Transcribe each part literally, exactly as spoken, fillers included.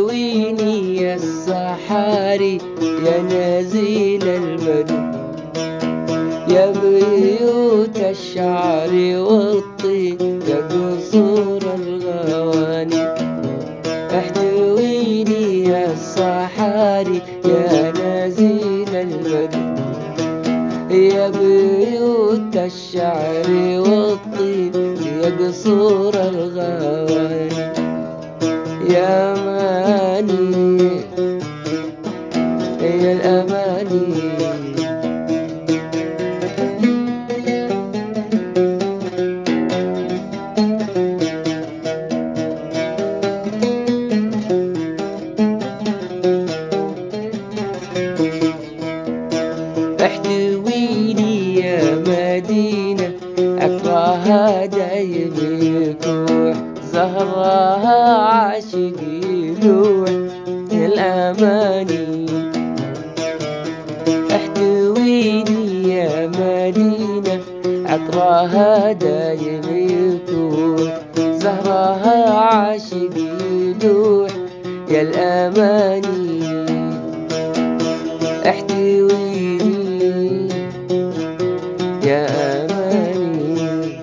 احتويني يا الصحاري يا نزيل البدو، يا بيوت الشعر والطين يا قصور الغواني. احتويني يا الصحاري يا نزيل البدو، يا بيوت الشعر والطين يا قصور الغواني. يا ماني يا الأماني، احتويني يا مدينة أكراها دايم يكوح، زهرها عاشق يلوح يا الأماني. احتويني يا مدينة عطرها دايم يكوح، زهرها عاشق يلوح يا الأماني. احتويني يا أماني،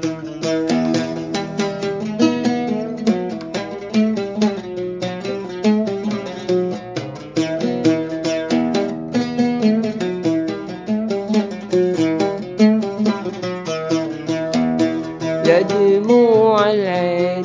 يا دموع العين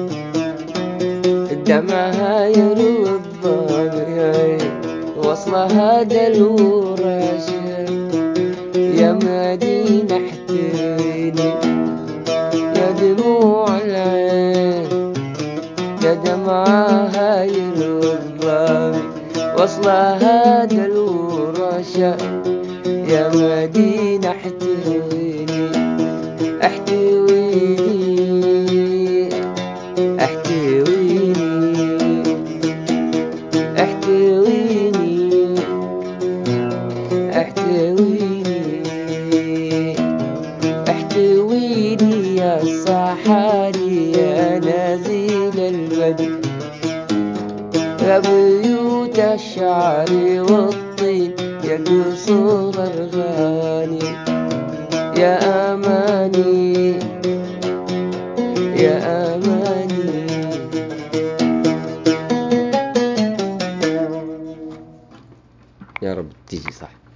دمعها يروي الضامي، وصلها دلور عشق يا مدينة احتويني. يا دموع العين يا دمعها يروي الضامي، وصلها دلور عشق يا مدينة احتويني. احتويني احتويني احتويني احتويني احتويني يا الصحاري يا نزيل البدو، يا بيوت الشعر والطين يا قصور الغاني. يا أماني يا أماني. يا رب تيجي صح.